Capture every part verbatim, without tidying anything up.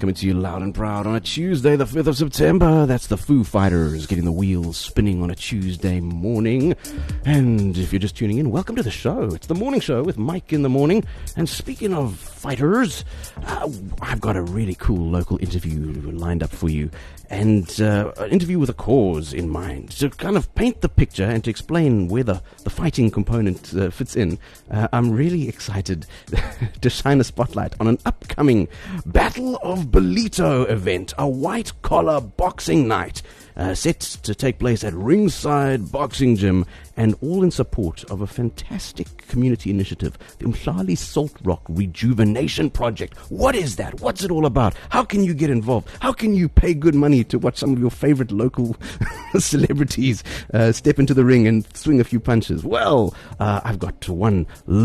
Coming to you loud and proud on a Tuesday, the fifth of September. That's the Foo Fighters getting the wheels spinning on a Tuesday morning. And if you're just tuning in, welcome to the show. It's the morning show with Mike in the morning. And speaking of fighters, uh, I've got a really cool local interview lined up for you. And uh, an interview with a cause in mind to kind of paint the picture and to explain where the, the fighting component uh, fits in. Uh, I'm really excited to shine a spotlight on an upcoming Battle of Ballito event, a white-collar boxing night uh, set to take place at Ringside Boxing Gym, and all in support of a fantastic community initiative, the Umhlali Salt Rock Rejuvenation Project. What is that? What's it all about? How can you get involved? How can you pay good money to watch some of your favorite local celebrities uh, step into the ring and swing a few punches? Well, uh, I've got one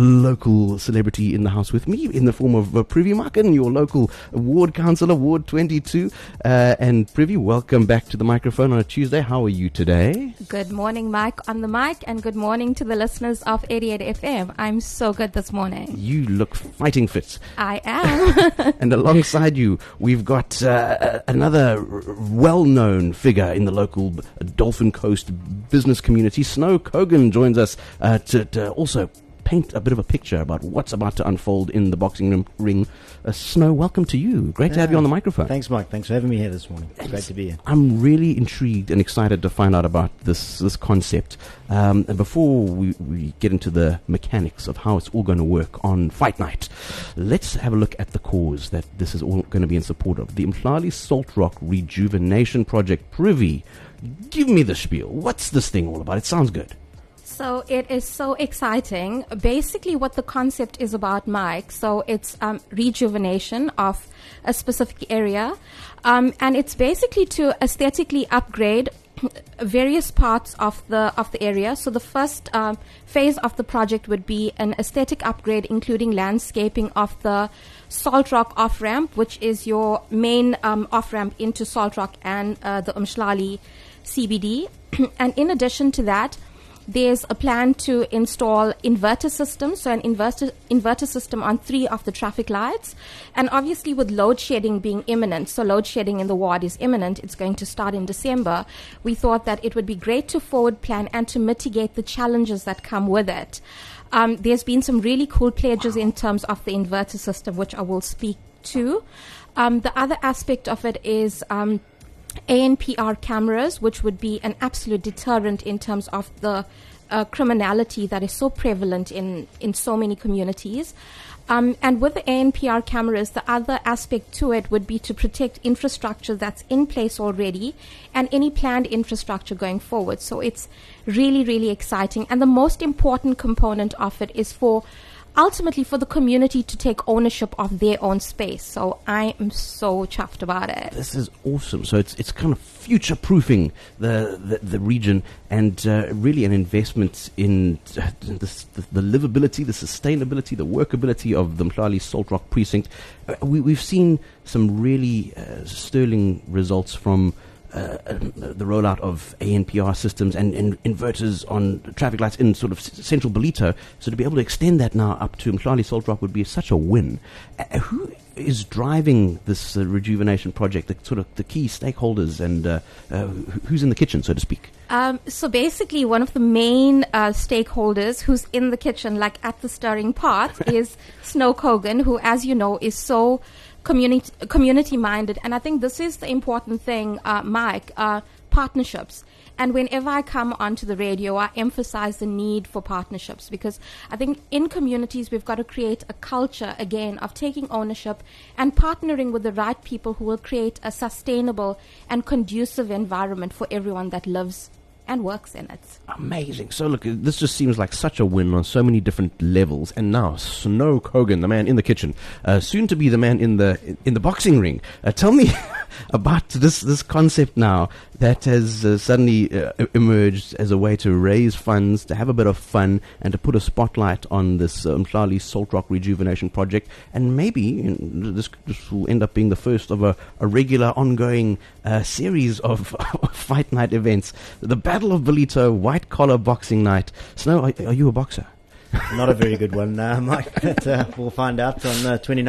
local celebrity in the house with me in the form of uh, Privy Markin, your local ward councillor, Ward twenty-two. Uh, and Privy, welcome back to the microphone on a Tuesday. How are you today? Good morning, Mike on the mic, and good morning to the listeners of eighty-eight F M. I'm so good this morning. You look fighting fit. I am. And alongside you, we've got uh, another well-known figure in the local Dolphin Coast business community. Snow Kogan joins us uh, to, to also paint a bit of a picture about what's about to unfold in the boxing ring. Uh, Snow, welcome to you. Great to yeah. have you on the microphone. Thanks, Mike. Thanks for having me here this morning. It's great to be here. I'm really intrigued and excited to find out about this this concept. Um, and before we, we get into the mechanics of how it's all going to work on Fight Night, let's have a look at the cause that this is all going to be in support of. The Umhlali Salt Rock Rejuvenation Project. Privy, give me the spiel. What's this thing all about? It sounds good. So it is so exciting. Basically what the concept is about, Mike, so it's um, rejuvenation of a specific area. Um, and it's basically to aesthetically upgrade various parts of the of the area. So the first um, phase of the project would be an aesthetic upgrade, including landscaping of the Salt Rock off-ramp, which is your main um, off-ramp into Salt Rock and uh, the Umhlali C B D. And in addition to that, there's a plan to install inverter systems, so an inverter inverter system on three of the traffic lights. And obviously with load shedding being imminent, so load shedding in the ward is imminent, it's going to start in December, we thought that it would be great to forward plan and to mitigate the challenges that come with it. Um, there's been some really cool pledges in terms of the inverter system, which I will speak to. Um, the other aspect of it is Um, A N P R cameras, which would be an absolute deterrent in terms of the uh, criminality that is so prevalent in, in so many communities. Um, and with the A N P R cameras, the other aspect to it would be to protect infrastructure that's in place already and any planned infrastructure going forward. So it's really, really exciting. And the most important component of it is for ultimately for the community to take ownership of their own space. So I am so chuffed about it. This is awesome. So it's it's kind of future-proofing the the, the region, and uh, really an investment in uh, this, the, the livability, the sustainability, the workability of the Umhlali Salt Rock precinct. Uh, we, we've seen some really uh, sterling results from Uh, the rollout of A N P R systems and, and inverters on traffic lights in sort of c- central Ballito. So to be able to extend that now up to Umhlali Salt Rock would be such a win. Uh, who is driving this uh, rejuvenation project, the sort of the key stakeholders, and uh, uh, who's in the kitchen, so to speak? Um, so basically one of the main uh, stakeholders who's in the kitchen, like at the stirring pot, is Snow Kogan, who, as you know, is so community community minded. And I think this is the important thing, uh, Mike, uh, partnerships. And whenever I come onto the radio, I emphasize the need for partnerships, because I think in communities we've got to create a culture, again, of taking ownership and partnering with the right people who will create a sustainable and conducive environment for everyone that lives and works in it. Amazing. So look, this just seems like such a win on so many different levels. And now Snow Kogan, the man in the kitchen, uh, soon to be the man in the in the boxing ring. Uh, tell me about this this concept now that has uh, suddenly uh, emerged as a way to raise funds, to have a bit of fun, and to put a spotlight on this uh, Umhlali Salt Rock Rejuvenation Project. And maybe you know, this, this will end up being the first of a, a regular, ongoing uh, series of fight night events. The Battle of Ballito, white collar boxing night. Snow, are, are you a boxer? Not a very good one, uh, Mike, but uh, we'll find out on the uh, twenty-ninth.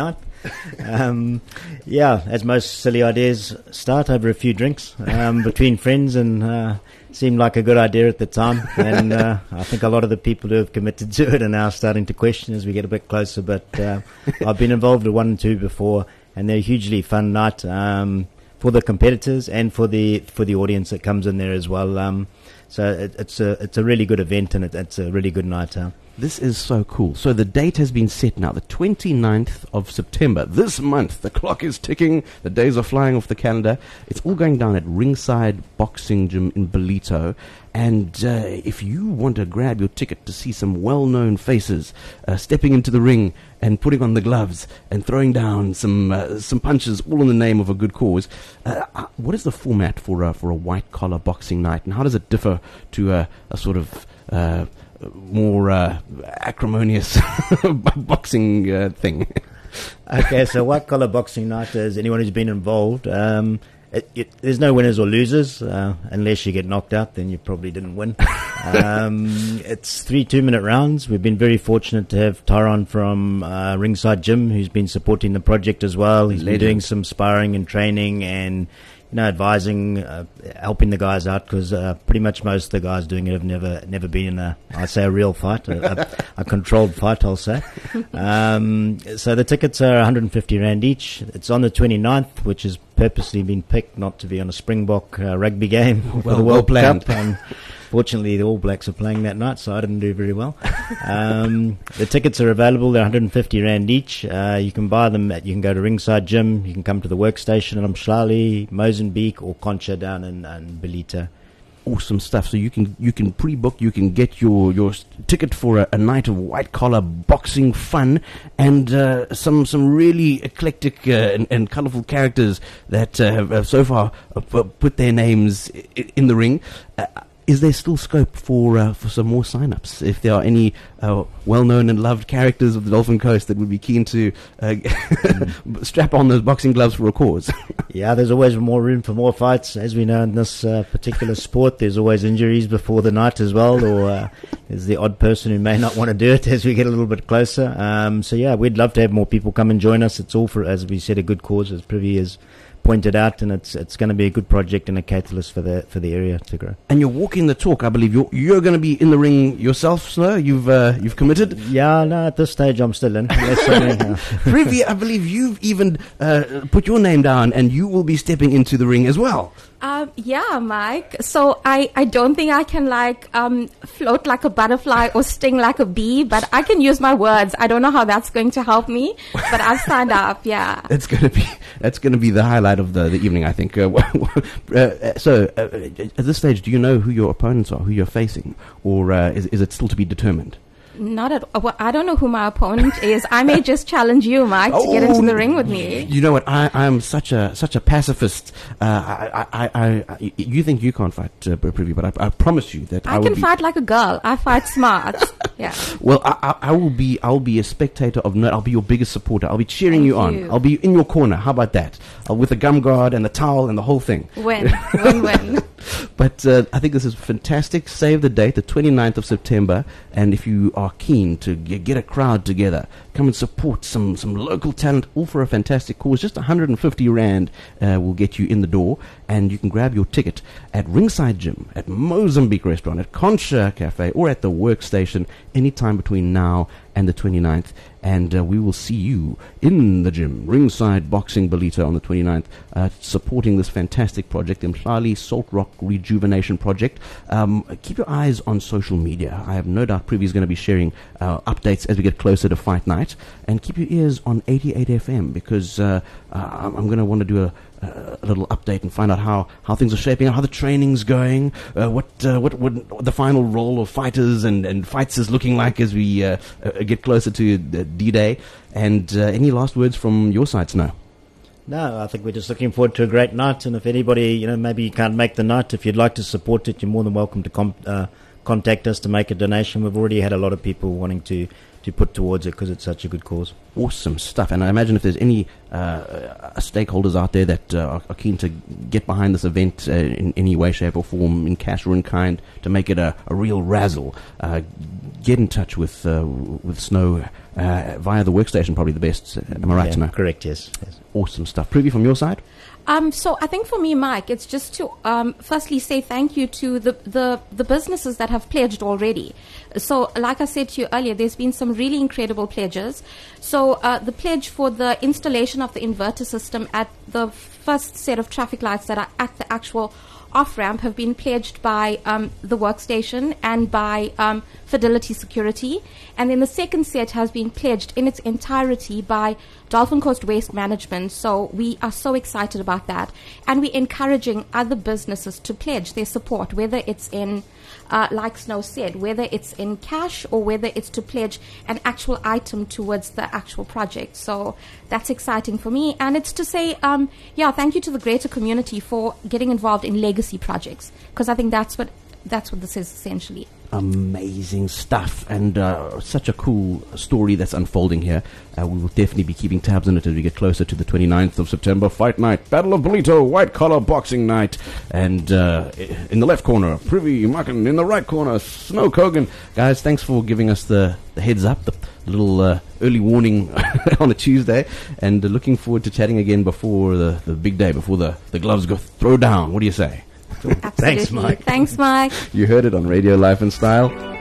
um, yeah, as most silly ideas start over a few drinks um, between friends, and uh, seemed like a good idea at the time. And uh, I think a lot of the people who have committed to it are now starting to question as we get a bit closer. But uh, I've been involved with one and two before, and they're a hugely fun night um, for the competitors and for the for the audience that comes in there as well. Um, so it, it's a it's a really good event, and it, it's a really good night. Uh, This is so cool. So the date has been set now, the twenty-ninth of September. This month, the clock is ticking. The days are flying off the calendar. It's all going down at Ringside Boxing Gym in Ballito. And uh, if you want to grab your ticket to see some well-known faces uh, stepping into the ring and putting on the gloves and throwing down some uh, some punches, all in the name of a good cause, uh, uh, what is the format for uh, for a white-collar boxing night, and how does it differ to uh, a sort of uh, more uh, acrimonious boxing uh, thing? Okay, so white collar boxing night is anyone who's been involved. Um, it, it, there's no winners or losers uh, unless you get knocked out, then you probably didn't win. um, it's three two-minute rounds. We've been very fortunate to have Tyron from uh, Ringside Gym, who's been supporting the project as well. He's Legend. been doing some sparring and training and you know, advising, uh, helping the guys out, because uh, pretty much most of the guys doing it have never never been in a, I say, a real fight, a, a, a controlled fight, I'll say. Um, so the tickets are one hundred fifty rand each. It's on the twenty-ninth, which has purposely been picked not to be on a Springbok uh, rugby game well, for the well World planned. Cup. Um, Fortunately, the All Blacks are playing that night, so I didn't do very well. Um, the tickets are available. They're one hundred fifty rand each. Uh, you can buy them. At, you can go to Ringside Gym. You can come to the workstation in Umhlali, Mozambique, or Concha down in, in Ballito. Awesome stuff. So you can you can pre-book, you can get your, your ticket for a, a night of white-collar boxing fun, and uh, some some really eclectic uh, and, and colourful characters that uh, have, have so far uh, put their names in, in the ring. Uh, Is there still scope for uh, for some more sign-ups? If there are any uh, well-known and loved characters of the Dolphin Coast that would be keen to uh, mm. strap on those boxing gloves for a cause? Yeah, there's always more room for more fights. As we know in this uh, particular sport, there's always injuries before the night as well, or uh, there's the odd person who may not want to do it as we get a little bit closer. Um, so yeah, we'd love to have more people come and join us. It's all for, as we said, a good cause, as Privy is pointed out, and it's it's going to be a good project and a catalyst for the for the area to grow. And you're walking the talk, I believe. You're you're going to be in the ring yourself, Snow. You've uh, you've committed. Yeah, no, at this stage I'm still in. Privy, I believe you've even uh, put your name down, and you will be stepping into the ring as well. Um, yeah, Mike. So I, I don't think I can like um, float like a butterfly or sting like a bee, but I can use my words. I don't know how that's going to help me, but I've signed up. Yeah, that's going to be that's going to be the highlight of the, the evening, I think. Uh, uh, so uh, at this stage, do you know who your opponents are, who you're facing, or uh, is is it still to be determined? Not at all. Well, I don't know who my opponent is. I may just challenge you, Mike, to oh, get into the ring with me. You know what? I am such a such a pacifist. Uh, I, I, I, I, you think you can't fight, uh, Privy, but I, I promise you that I, I will can be fight like a girl. I fight smart. Yeah. Well, I, I, I will be. I'll be a spectator of note. I'll be your biggest supporter. I'll be cheering you, you on. you. I'll be in your corner. How about that? Uh, with the gum guard and the towel and the whole thing. Win, win, win. But uh, I think this is fantastic. Save the date, the twenty-ninth of September. And if you are keen to g- get a crowd together, come and support some, some local talent, all for a fantastic cause. Just one hundred fifty rand uh, will get you in the door. And you can grab your ticket at Ringside Gym, at Mozambique Restaurant, at Concha Cafe, or at the Workstation anytime between now and the twenty-ninth. And uh, we will see you in the gym, Ringside Boxing Ballito, on the twenty-ninth, uh, supporting this fantastic project, the Umhlali Salt Rock Rejuvenation Project. Um, keep your eyes on social media. I have no doubt Privy is going to be sharing uh, updates as we get closer to fight night. And keep your ears on eighty-eight F M, because uh, uh, I'm going to want to do a Uh, a little update and find out how, how things are shaping up, how the training's going, uh, what, uh, what what what the final role of fighters and, and fights is looking like as we uh, uh, get closer to uh, D-Day. And uh, any last words from your side, Snow? No, I think we're just looking forward to a great night. And if anybody, you know, maybe you can't make the night, if you'd like to support it, you're more than welcome to com- uh, contact us to make a donation. We've already had a lot of people wanting to to put towards it because it's such a good cause. Awesome stuff. And I imagine if there's any uh, stakeholders out there that uh, are, are keen to get behind this event uh, in any way, shape or form, in cash or in kind, to make it a, a real razzle, uh, get in touch with uh, with Snow uh, via the workstation, probably the best. Am I right Yeah, to know? correct, yes. yes. Awesome stuff. Privy, from your side? Um, so I think for me, Mike, it's just to um, firstly say thank you to the, the, the businesses that have pledged already. So like I said to you earlier, there's been some really incredible pledges. So uh, the pledge for the installation of the inverter system at the first set of traffic lights that are at the actual off-ramp have been pledged by um, the workstation and by um, Fidelity Security. And then the second set has been pledged in its entirety by Dolphin Coast Waste Management. So we are so excited about that. And we're encouraging other businesses to pledge their support, whether it's in, uh, like Snow said, whether it's in cash or whether it's to pledge an actual item towards the actual project. So that's exciting for me. And it's to say, um, yeah, thank you to the greater community for getting involved in legacy projects, because I think that's what that's what this is essentially. Amazing stuff, and uh, such a cool story that's unfolding here. Uh, we will definitely be keeping tabs on it as we get closer to the twenty-ninth of September, Fight Night, Battle of Bolito, White Collar Boxing Night, and uh, in the left corner, Privy Markin, in the right corner, Snow Kogan. Guys, thanks for giving us the, the heads up, the little uh, early warning on a Tuesday, and uh, looking forward to chatting again before the, the big day, before the, the gloves go throw down. What do you say? Absolutely. Thanks, Mike. Thanks, Mike. You heard it on Radio Life and Style.